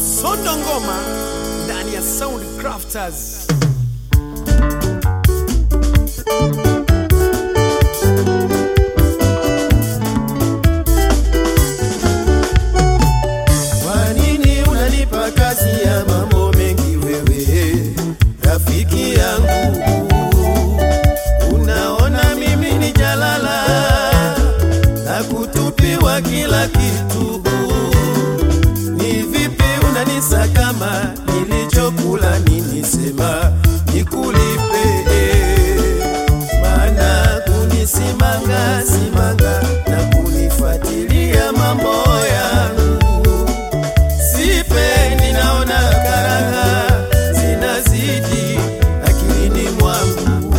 Sondo ngoma ndani ya Sound Crafters. Kwa nini unanipa kazi ya mambo mengi wewe, rafiki yangu? Unaona mimi ni jalala na kutupiwa kila kitu. Ni vipi unanisa kama nilichokula nini? Sema nikulipe, maana kunisimanga simanga na kunifuatilia mambo yangu. Sipendi, naona karaha zinazidi akilini mwangu.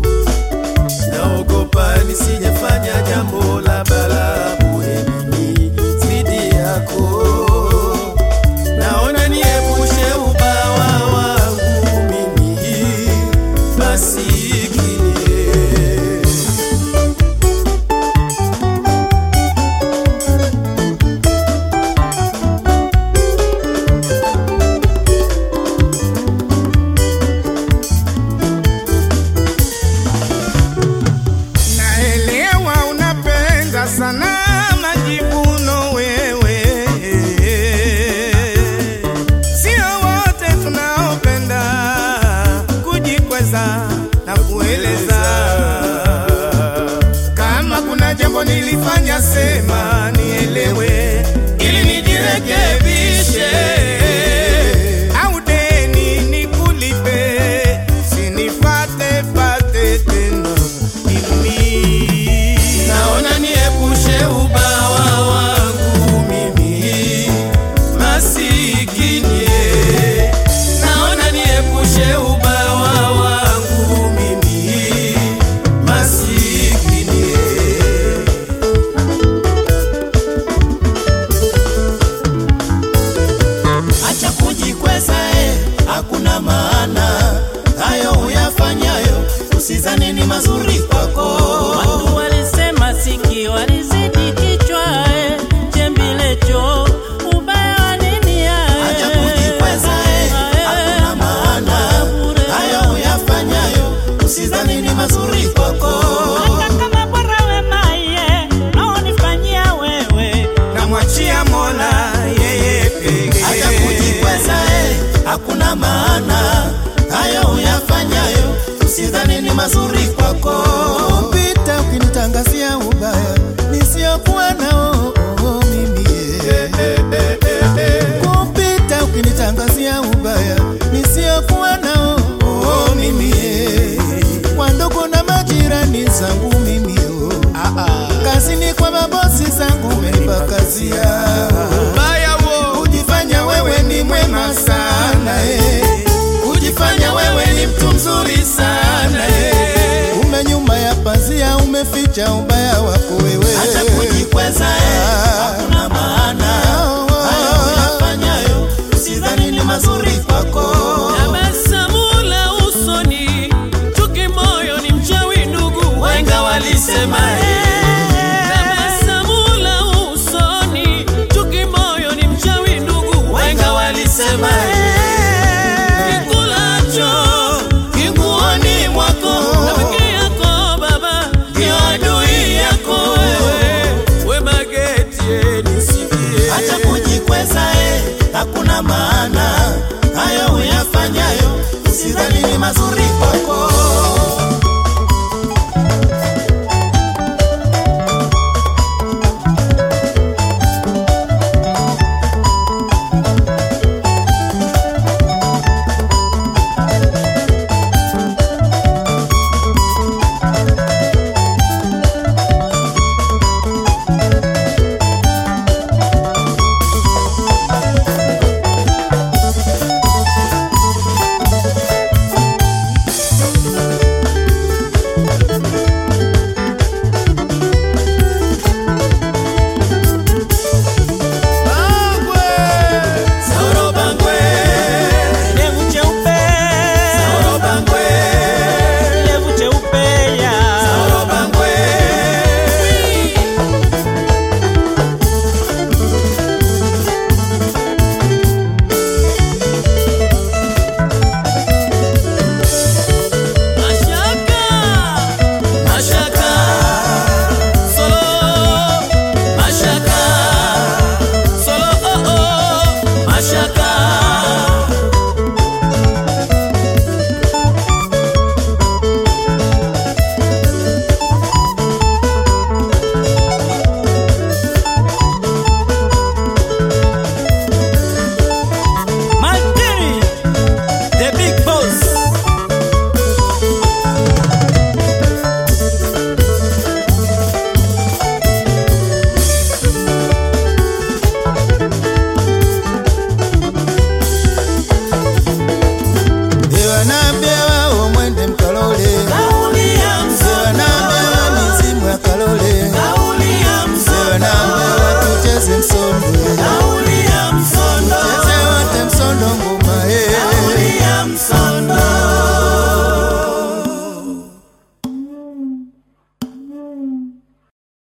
Naogopa nisijefanya jambo la balaa mimi zidi yako. Naona niepushe ubawa wangu mimi masikini. Naelewa unapenda sana majivuno wewe, sio wote tunaopenda kujikweza na kueleza. Kama kuna jambo nilifanya sema nielewe, ili nijirekebishe. Au deni nikulipe, sinifate pate tena mimi. Naona niepushe ubawa wangu mimi masikini. Naona niepushe ubawa wangu mimi masikini. Acha kujikweza, hakuna maana hayo uyafanyayo, usizani ni mazuri kwako. Watu walisema sikio walizidi kichwa, jembilecho ubaya wa nini? Acha kujikweza, hakuna maana hayo uyafanyayo, usizani ni mazuri kwako. Hata kama bora wema naonifanyia wewe, Namwachia Mola yeye pekee. Acha kujikweza, hakuna maana hayo uyafanyayo, usizani ni mazuri kwako. Pita ukinitangazia ubaya nisiokuwa nao mimi. Kupita ukinitangazia ubaya nisiokuwa nao mimi. Kwa ndugu na majirani zangu mimi, kazini kwa mabosi zangu umenipa kazi yao. Ubaya wo, Ujifanya wewe ni mwema sana.